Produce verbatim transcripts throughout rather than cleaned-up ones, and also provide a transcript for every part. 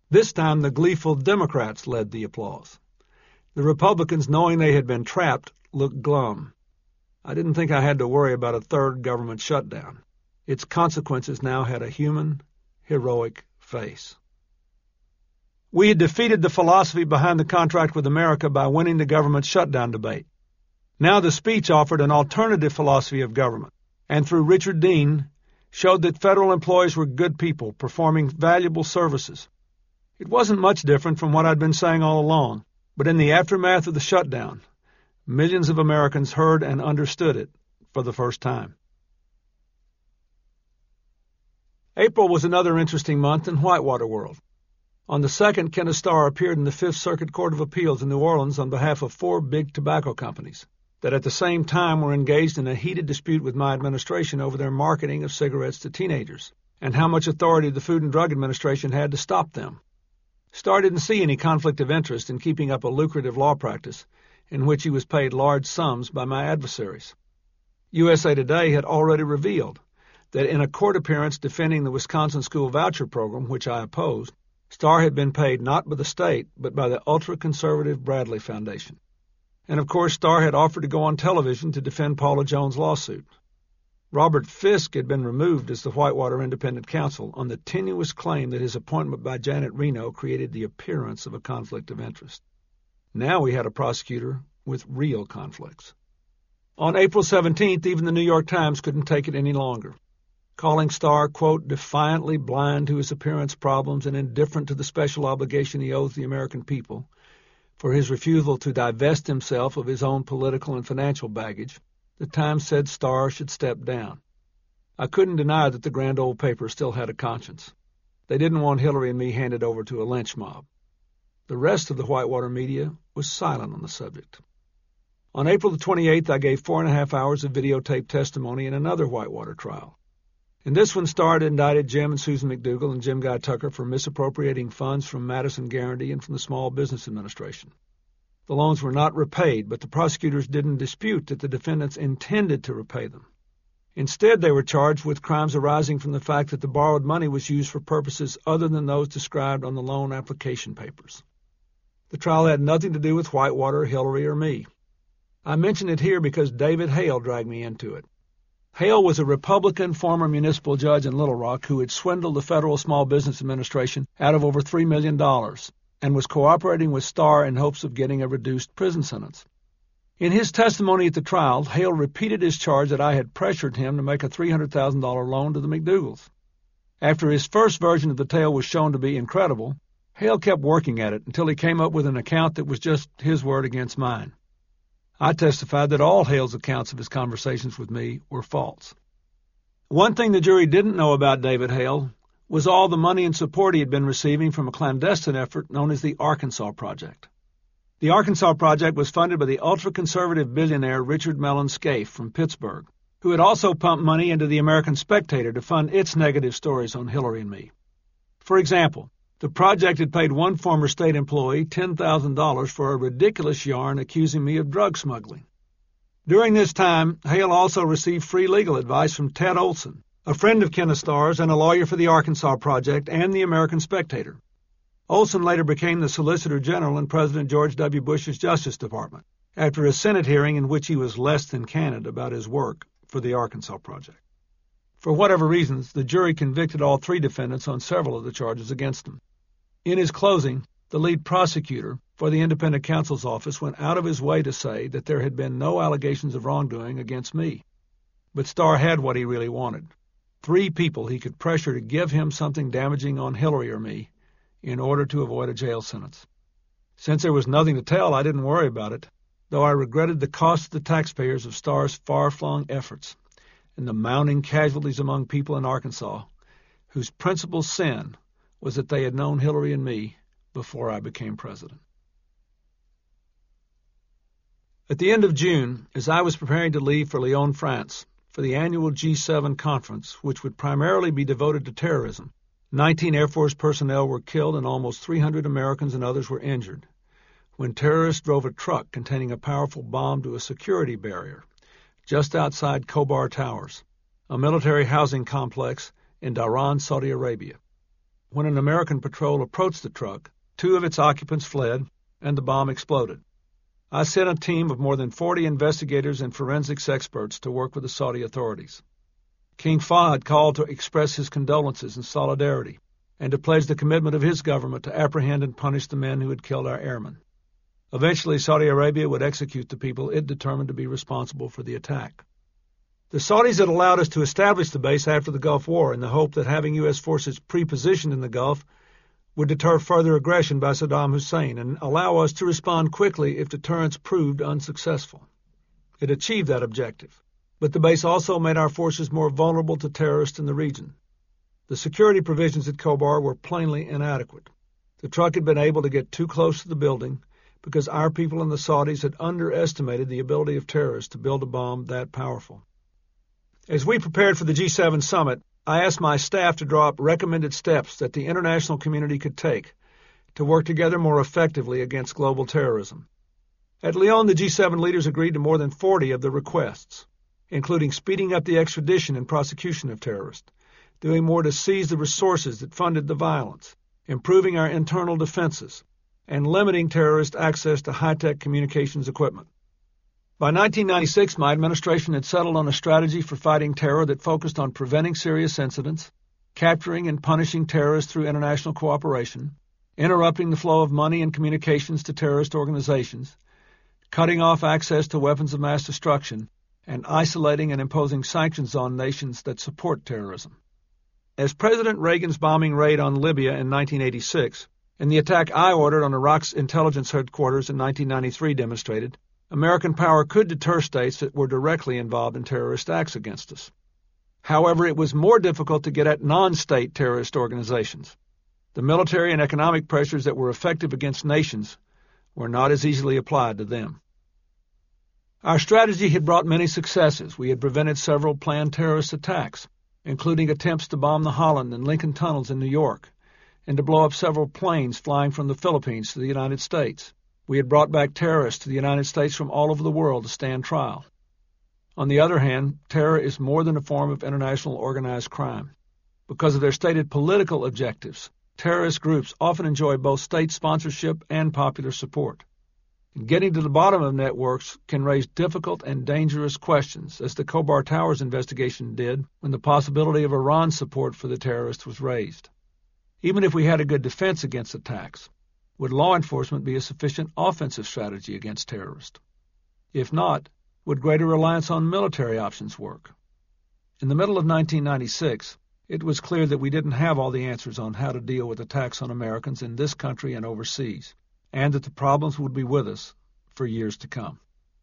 This time the gleeful Democrats led the applause. The Republicans, knowing they had been trapped, looked glum. I didn't think I had to worry about a third government shutdown. Its consequences now had a human, heroic face. We had defeated the philosophy behind the contract with America by winning the government shutdown debate. Now the speech offered an alternative philosophy of government, and through Richard Dean, showed that federal employees were good people performing valuable services. It wasn't much different from what I'd been saying all along, but in the aftermath of the shutdown, millions of Americans heard and understood it for the first time. April was another interesting month in Whitewater world. On the second, Kenneth Starr appeared in the Fifth Circuit Court of Appeals in New Orleans on behalf of four big tobacco companies that at the same time were engaged in a heated dispute with my administration over their marketing of cigarettes to teenagers and how much authority the Food and Drug Administration had to stop them. Starr didn't see any conflict of interest in keeping up a lucrative law practice in which he was paid large sums by my adversaries. U S A Today had already revealed that in a court appearance defending the Wisconsin school voucher program, which I opposed, Starr had been paid not by the state, but by the ultra-conservative Bradley Foundation. And of course, Starr had offered to go on television to defend Paula Jones' lawsuit. Robert Fisk had been removed as the Whitewater Independent Counsel on the tenuous claim that his appointment by Janet Reno created the appearance of a conflict of interest. Now we had a prosecutor with real conflicts. On April seventeenth, even the New York Times couldn't take it any longer, calling Starr, quote, defiantly blind to his appearance problems and indifferent to the special obligation he owes the American people for his refusal to divest himself of his own political and financial baggage. The Times said Starr should step down. I couldn't deny that the grand old paper still had a conscience. They didn't want Hillary and me handed over to a lynch mob. The rest of the Whitewater media was silent on the subject. On April the twenty-eighth, I gave four and a half hours of videotaped testimony in another Whitewater trial. In this one, Starr indicted Jim and Susan McDougal and Jim Guy Tucker for misappropriating funds from Madison Guaranty and from the Small Business Administration. The loans were not repaid, but the prosecutors didn't dispute that the defendants intended to repay them. Instead, they were charged with crimes arising from the fact that the borrowed money was used for purposes other than those described on the loan application papers. The trial had nothing to do with Whitewater, Hillary, or me. I mention it here because David Hale dragged me into it. Hale was a Republican former municipal judge in Little Rock who had swindled the Federal Small Business Administration out of over three million dollars and was cooperating with Starr in hopes of getting a reduced prison sentence. In his testimony at the trial, Hale repeated his charge that I had pressured him to make a three hundred thousand dollars loan to the McDougals. After his first version of the tale was shown to be incredible, Hale kept working at it until he came up with an account that was just his word against mine. I testified that all Hale's accounts of his conversations with me were false. One thing the jury didn't know about David Hale was all the money and support he had been receiving from a clandestine effort known as the Arkansas Project. The Arkansas Project was funded by the ultra-conservative billionaire Richard Mellon Scaife from Pittsburgh, who had also pumped money into the American Spectator to fund its negative stories on Hillary and me. For example, the project had paid one former state employee ten thousand dollars for a ridiculous yarn accusing me of drug smuggling. During this time, Hale also received free legal advice from Ted Olson, a friend of Kenneth Starr's and a lawyer for the Arkansas Project and the American Spectator. Olson later became the Solicitor General in President George W. Bush's Justice Department, after a Senate hearing in which he was less than candid about his work for the Arkansas Project. For whatever reasons, the jury convicted all three defendants on several of the charges against them. In his closing, the lead prosecutor for the Independent Counsel's Office went out of his way to say that there had been no allegations of wrongdoing against me. But Starr had what he really wanted: three people he could pressure to give him something damaging on Hillary or me in order to avoid a jail sentence. Since there was nothing to tell, I didn't worry about it, though I regretted the cost to the taxpayers of Starr's far-flung efforts and the mounting casualties among people in Arkansas whose principal sin was that they had known Hillary and me before I became president. At the end of June, as I was preparing to leave for Lyon, France, for the annual G seven conference, which would primarily be devoted to terrorism, nineteen Air Force personnel were killed and almost three hundred Americans and others were injured when terrorists drove a truck containing a powerful bomb to a security barrier just outside Khobar Towers, a military housing complex in Dhahran, Saudi Arabia. when an American patrol approached the truck, two of its occupants fled, and the bomb exploded. I sent a team of more than forty investigators and forensics experts to work with the Saudi authorities. King Fahd called to express his condolences and solidarity, and to pledge the commitment of his government to apprehend and punish the men who had killed our airmen. Eventually, Saudi Arabia would execute the people it determined to be responsible for the attack. The Saudis had allowed us to establish the base after the Gulf War in the hope that having U S forces pre-positioned in the Gulf would deter further aggression by Saddam Hussein and allow us to respond quickly if deterrence proved unsuccessful. It achieved that objective, but the base also made our forces more vulnerable to terrorists in the region. The security provisions at Khobar were plainly inadequate. The truck had been able to get too close to the building because our people and the Saudis had underestimated the ability of terrorists to build a bomb that powerful. As we prepared for the G seven summit, I asked my staff to draw up recommended steps that the international community could take to work together more effectively against global terrorism. At Lyon, the G seven leaders agreed to more than forty of the requests, including speeding up the extradition and prosecution of terrorists, doing more to seize the resources that funded the violence, improving our internal defenses, and limiting terrorist access to high-tech communications equipment. By nineteen ninety-six, my administration had settled on a strategy for fighting terror that focused on preventing serious incidents, capturing and punishing terrorists through international cooperation, interrupting the flow of money and communications to terrorist organizations, cutting off access to weapons of mass destruction, and isolating and imposing sanctions on nations that support terrorism. As President Reagan's bombing raid on Libya in nineteen eighty-six and the attack I ordered on Iraq's intelligence headquarters in nineteen ninety-three demonstrated, American power could deter states that were directly involved in terrorist acts against us. However, it was more difficult to get at non-state terrorist organizations. The military and economic pressures that were effective against nations were not as easily applied to them. Our strategy had brought many successes. We had prevented several planned terrorist attacks, including attempts to bomb the Holland and Lincoln tunnels in New York, and to blow up several planes flying from the Philippines to the United States. We had brought back terrorists to the United States from all over the world to stand trial. On the other hand, terror is more than a form of international organized crime. Because of their stated political objectives, terrorist groups often enjoy both state sponsorship and popular support. Getting to the bottom of networks can raise difficult and dangerous questions, as the Khobar Towers investigation did when the possibility of Iran's support for the terrorists was raised. Even if we had a good defense against attacks, would law enforcement be a sufficient offensive strategy against terrorists? If not, would greater reliance on military options work? In the middle of nineteen ninety-six, it was clear that we didn't have all the answers on how to deal with attacks on Americans in this country and overseas, and that the problems would be with us for years to come.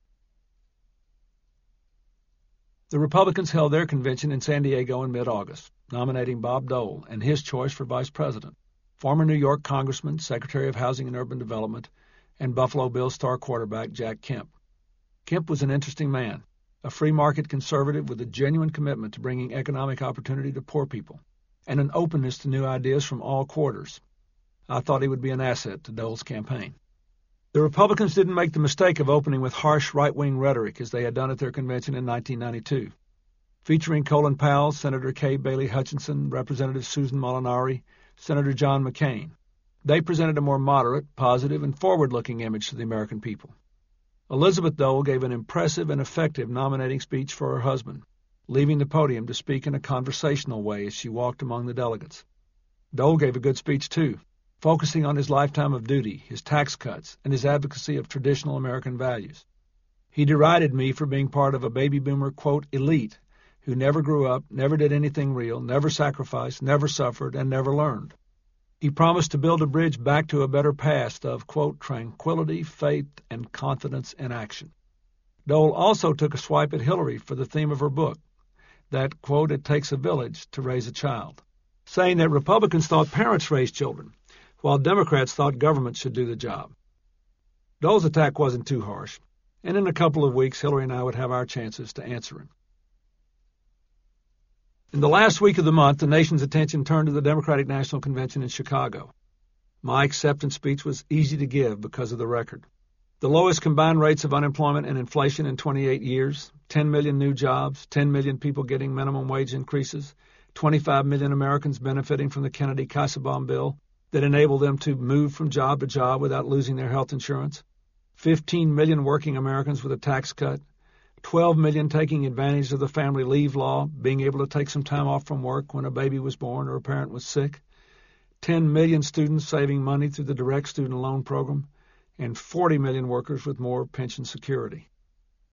The Republicans held their convention in San Diego in mid-August, nominating Bob Dole and his choice for vice president, former New York Congressman, Secretary of Housing and Urban Development, and Buffalo Bills star quarterback Jack Kemp. Kemp was an interesting man, a free market conservative with a genuine commitment to bringing economic opportunity to poor people, and an openness to new ideas from all quarters. I thought he would be an asset to Dole's campaign. The Republicans didn't make the mistake of opening with harsh right-wing rhetoric as they had done at their convention in nineteen ninety-two. Featuring Colin Powell, Senator Kay Bailey Hutchinson, Representative Susan Molinari, Senator John McCain, they presented a more moderate, positive, and forward-looking image to the American people. Elizabeth Dole gave an impressive and effective nominating speech for her husband, leaving the podium to speak in a conversational way as she walked among the delegates. Dole gave a good speech, too, focusing on his lifetime of duty, his tax cuts, and his advocacy of traditional American values. He derided me for being part of a baby boomer, quote, elite, who never grew up, never did anything real, never sacrificed, never suffered, and never learned. He promised to build a bridge back to a better past of, quote, tranquility, faith, and confidence in action. Dole also took a swipe at Hillary for the theme of her book, that, quote, it takes a village to raise a child, saying that Republicans thought parents raised children, while Democrats thought government should do the job. Dole's attack wasn't too harsh, and in a couple of weeks Hillary and I would have our chances to answer him. In the last week of the month, the nation's attention turned to the Democratic National Convention in Chicago. My acceptance speech was easy to give because of the record. The lowest combined rates of unemployment and inflation in twenty-eight years, ten million new jobs, ten million people getting minimum wage increases, twenty-five million Americans benefiting from the Kennedy-Kassebaum bill that enabled them to move from job to job without losing their health insurance, fifteen million working Americans with a tax cut, twelve million taking advantage of the family leave law, being able to take some time off from work when a baby was born or a parent was sick, ten million students saving money through the direct student loan program, and forty million workers with more pension security.